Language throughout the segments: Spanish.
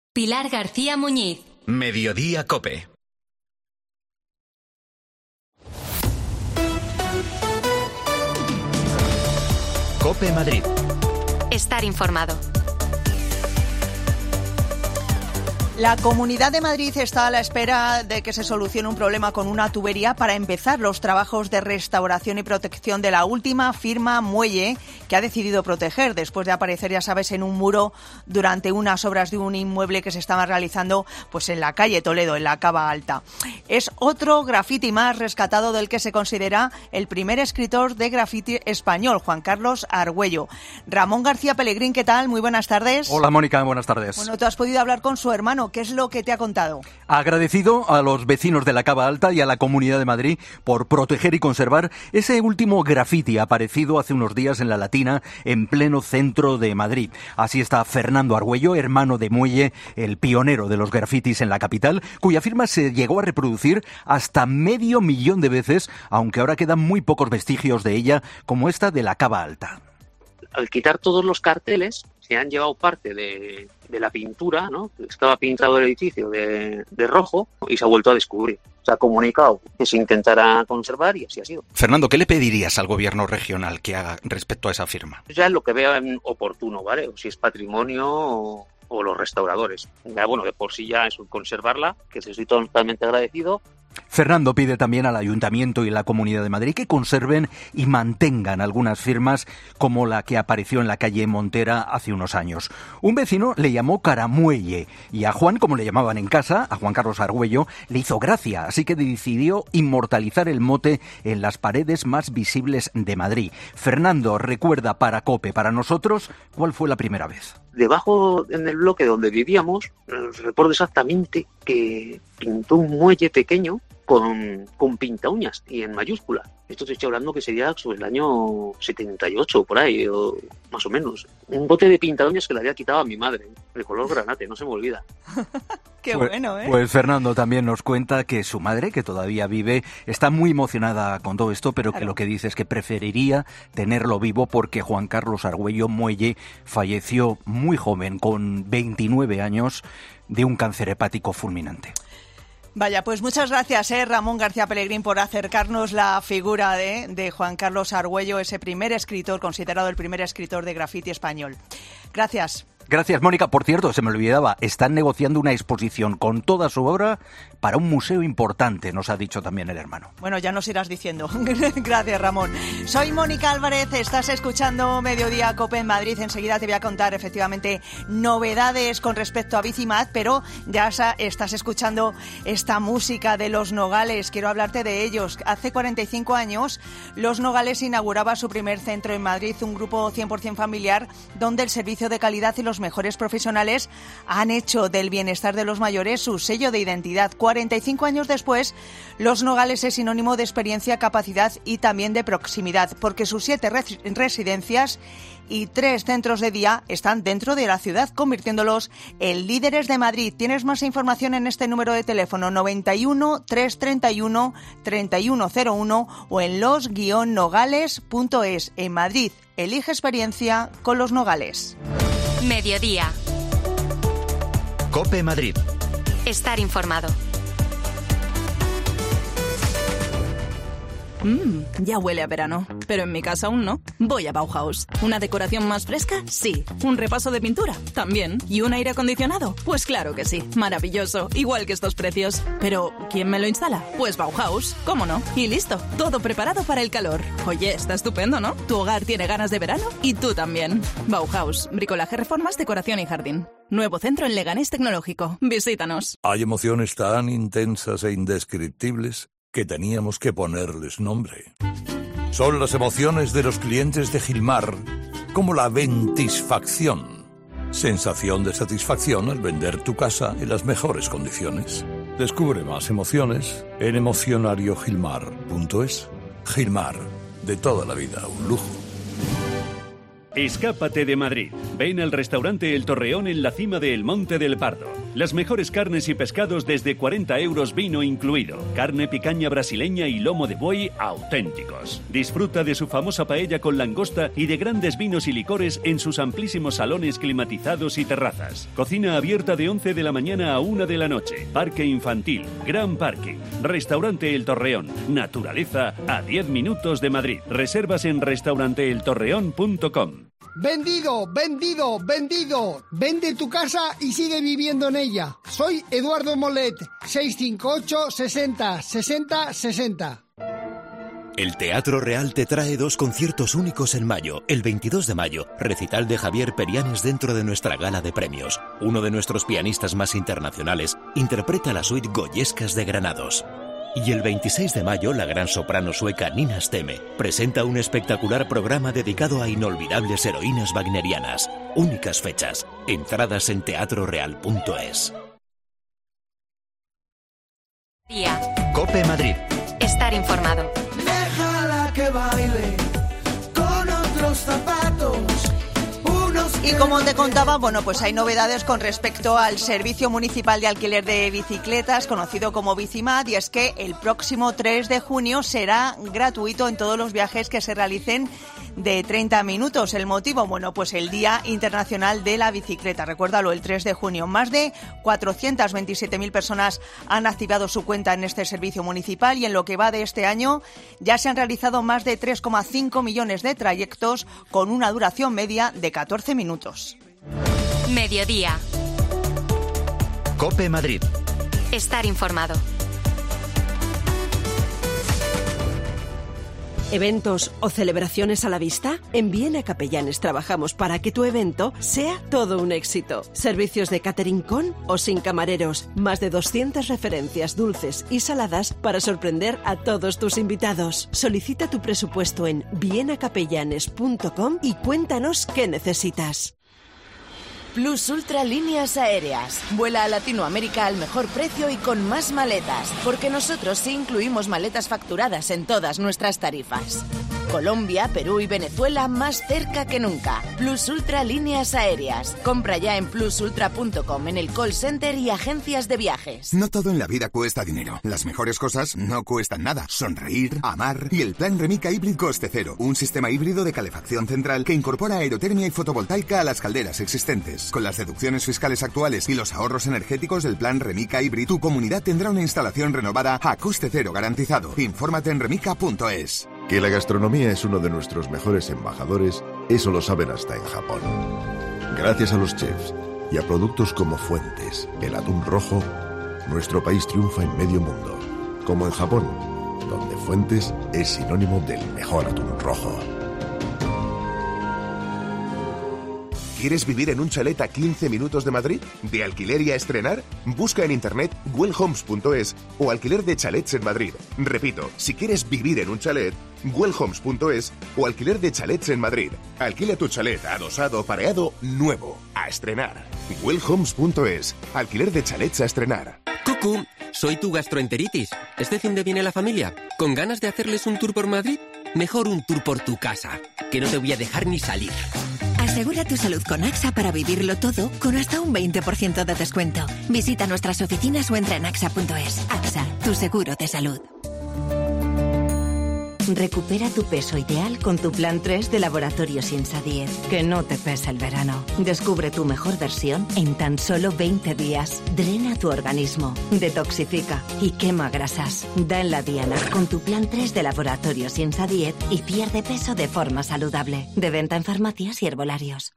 Pilar García Muñiz. Mediodía COPE. COPE Madrid. Estar informado. La Comunidad de Madrid está a la espera de que se solucione un problema con una tubería para empezar los trabajos de restauración y protección de la última firma Muelle, que ha decidido proteger después de aparecer, ya sabes, en un muro durante unas obras de un inmueble que se estaba realizando pues en la calle Toledo, en la Cava Alta. Es otro grafiti más rescatado del que se considera el primer escritor de grafiti español, Juan Carlos Argüello. Ramón García Pelegrín, ¿qué tal? Muy buenas tardes. Hola, Mónica, buenas tardes. Bueno, tú has podido hablar con su hermano. ¿Qué es lo que te ha contado? Agradecido a los vecinos de la Cava Alta y a la Comunidad de Madrid por proteger y conservar ese último grafiti aparecido hace unos días en la Latina, en pleno centro de Madrid. Así está Fernando Argüello, hermano de Muelle, el pionero de los grafitis en la capital, cuya firma se llegó a reproducir hasta 500.000 de veces, aunque ahora quedan muy pocos vestigios de ella, como esta de la Cava Alta. Al quitar todos los carteles, se han llevado parte de la pintura, ¿no? Estaba pintado el edificio de rojo y se ha vuelto a descubrir. Se ha comunicado que se intentará conservar y así ha sido. Fernando, ¿qué le pedirías al gobierno regional que haga respecto a esa firma? Ya es lo que vean oportuno, ¿vale? O si es patrimonio o los restauradores. Ya, bueno, de por sí ya es conservarla, que estoy totalmente agradecido. Fernando pide también al Ayuntamiento y la Comunidad de Madrid que conserven y mantengan algunas firmas como la que apareció en la calle Montera hace unos años. Un vecino le llamó Caramuelle y a Juan, como le llamaban en casa, a Juan Carlos Argüello, le hizo gracia, así que decidió inmortalizar el mote en las paredes más visibles de Madrid. Fernando recuerda para COPE, para nosotros, ¿cuál fue la primera vez? Debajo, en el bloque donde vivíamos, recuerdo exactamente que pintó un muelle pequeño con pinta uñas y en mayúscula. Esto te estoy hablando que sería sobre el año 78, por ahí, o más o menos. Un bote de pinta uñas que le había quitado a mi madre, de color granate, no se me olvida. Qué bueno, ¿eh? Pues Fernando también nos cuenta que su madre, que todavía vive, está muy emocionada con todo esto, pero que lo que dice es que preferiría tenerlo vivo porque Juan Carlos Argüello Muelle falleció muy joven, con 29 años, de un cáncer hepático fulminante. Vaya, pues muchas gracias, Ramón García Pelegrín, por acercarnos la figura de Juan Carlos Argüello, ese primer escritor, considerado el primer escritor de grafiti español. Gracias. Gracias, Mónica. Por cierto, se me olvidaba, están negociando una exposición con toda su obra para un museo importante, nos ha dicho también el hermano. Bueno, ya nos irás diciendo. Gracias, Ramón. Soy Mónica Álvarez, estás escuchando Mediodía COPE en Madrid. Enseguida te voy a contar efectivamente novedades con respecto a Bicimad, pero ya estás escuchando esta música de Los Nogales. Quiero hablarte de ellos. Hace 45 años, Los Nogales inauguraba su primer centro en Madrid, un grupo 100% familiar, donde el servicio de calidad y los mejores profesionales han hecho del bienestar de los mayores su sello de identidad. 45 años después, Los Nogales es sinónimo de experiencia, capacidad y también de proximidad, porque sus 7 residencias y 3 centros de día están dentro de la ciudad, convirtiéndolos en líderes de Madrid. Tienes más información en este número de teléfono 91 331 3101 o en los-nogales.es. En Madrid, elige experiencia con Los Nogales. Mediodía. COPE Madrid. Estar informado. Ya huele a verano, pero en mi casa aún no. Voy a Bauhaus. ¿Una decoración más fresca? Sí. ¿Un repaso de pintura? También. ¿Y un aire acondicionado? Pues claro que sí. Maravilloso. Igual que estos precios. Pero, ¿quién me lo instala? Pues Bauhaus. ¿Cómo no? Y listo. Todo preparado para el calor. Oye, está estupendo, ¿no? Tu hogar tiene ganas de verano y tú también. Bauhaus. Bricolaje, reformas, decoración y jardín. Nuevo centro en Leganés Tecnológico. Visítanos. Hay emociones tan intensas e indescriptibles que teníamos que ponerles nombre. Son las emociones de los clientes de Gilmar, como la ventisfacción. Sensación de satisfacción al vender tu casa en las mejores condiciones. Descubre más emociones en emocionariogilmar.es. Gilmar, de toda la vida, un lujo. Escápate de Madrid. Ven al restaurante El Torreón en la cima del Monte del Pardo. Las mejores carnes y pescados desde 40 euros, vino incluido. Carne picaña brasileña y lomo de buey auténticos. Disfruta de su famosa paella con langosta y de grandes vinos y licores en sus amplísimos salones climatizados y terrazas. Cocina abierta de 11 de la mañana a 1 de la noche. Parque infantil, gran parking. Restaurante El Torreón. Naturaleza a 10 minutos de Madrid. Reservas en restauranteeltorreón.com. ¡Vendido! ¡Vendido! ¡Vendido! Vende tu casa y sigue viviendo en ella. Soy Eduardo Molet, 658 60 60 60. El Teatro Real te trae 2 conciertos únicos en mayo. El 22 de mayo, recital de Javier Perianes dentro de nuestra gala de premios. Uno de nuestros pianistas más internacionales interpreta la suite Goyescas de Granados. Y el 26 de mayo, la gran soprano sueca Nina Stemme presenta un espectacular programa dedicado a inolvidables heroínas wagnerianas. Únicas fechas. Entradas en teatroreal.es. Día. COPE Madrid. Estar informado. Déjala que baile con otros zapatos. Y como te contaba, bueno, pues hay novedades con respecto al Servicio Municipal de Alquiler de Bicicletas, conocido como Bicimat, y es que el próximo 3 de junio será gratuito en todos los viajes que se realicen de 30 minutos. ¿El motivo? Bueno, pues el Día Internacional de la Bicicleta. Recuérdalo, el 3 de junio. Más de 427.000 personas han activado su cuenta en este servicio municipal y en lo que va de este año ya se han realizado más de 3,5 millones de trayectos con una duración media de 14 minutos. Mediodía. COPE Madrid. Estar informado. ¿Eventos o celebraciones a la vista? En Viena Capellanes trabajamos para que tu evento sea todo un éxito. Servicios de catering con o sin camareros. Más de 200 referencias dulces y saladas para sorprender a todos tus invitados. Solicita tu presupuesto en vienacapellanes.com y cuéntanos qué necesitas. Plus Ultra Líneas Aéreas. Vuela a Latinoamérica al mejor precio y con más maletas, porque nosotros sí incluimos maletas facturadas en todas nuestras tarifas. Colombia, Perú y Venezuela más cerca que nunca. Plus Ultra Líneas Aéreas. Compra ya en plusultra.com, en el call center y agencias de viajes. No todo en la vida cuesta dinero. Las mejores cosas no cuestan nada. Sonreír, amar y el plan Remica Hybrid Coste Cero. Un sistema híbrido de calefacción central que incorpora aerotermia y fotovoltaica a las calderas existentes. Con las deducciones fiscales actuales y los ahorros energéticos del plan Remica Hybrid, tu comunidad tendrá una instalación renovada a coste cero garantizado. Infórmate en remica.es. Que la gastronomía es uno de nuestros mejores embajadores, eso lo saben hasta en Japón. Gracias a los chefs y a productos como Fuentes, el atún rojo, nuestro país triunfa en medio mundo. Como en Japón, donde Fuentes es sinónimo del mejor atún rojo. ¿Quieres vivir en un chalet a 15 minutos de Madrid? ¿De alquiler y a estrenar? Busca en internet wellhomes.es o alquiler de chalets en Madrid. Repito, si quieres vivir en un chalet, wellhomes.es o alquiler de chalets en Madrid. Alquila tu chalet adosado, pareado, nuevo, a estrenar. wellhomes.es, alquiler de chalets a estrenar. Cucú, soy tu gastroenteritis. ¿Este fin de viene la familia? ¿Con ganas de hacerles un tour por Madrid? Mejor un tour por tu casa, que no te voy a dejar ni salir. Asegura tu salud con AXA para vivirlo todo con hasta un 20% de descuento. Visita nuestras oficinas o entra en AXA.es. AXA, tu seguro de salud. Recupera tu peso ideal con tu plan 3 de Laboratorios Insadiet. Que no te pese el verano. Descubre tu mejor versión en tan solo 20 días. Drena tu organismo, detoxifica y quema grasas. Da en la diana con tu plan 3 de Laboratorios Insadiet y pierde peso de forma saludable. De venta en farmacias y herbolarios.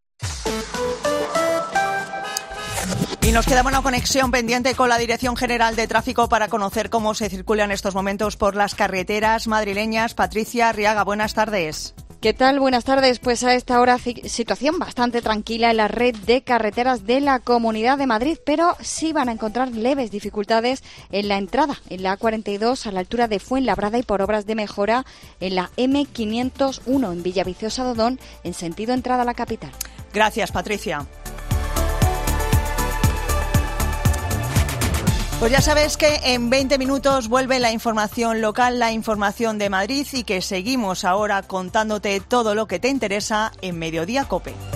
Y nos queda una conexión pendiente con la Dirección General de Tráfico para conocer cómo se circula en estos momentos por las carreteras madrileñas. Patricia Arriaga, buenas tardes. ¿Qué tal? Buenas tardes. Pues a esta hora situación bastante tranquila en la red de carreteras de la Comunidad de Madrid, pero sí van a encontrar leves dificultades en la entrada, en la A42 a la altura de Fuenlabrada y por obras de mejora en la M501 en Villaviciosa-Dodón en sentido entrada a la capital. Gracias, Patricia. Pues ya sabes que en 20 minutos vuelve la información local, la información de Madrid y que seguimos ahora contándote todo lo que te interesa en Mediodía COPE.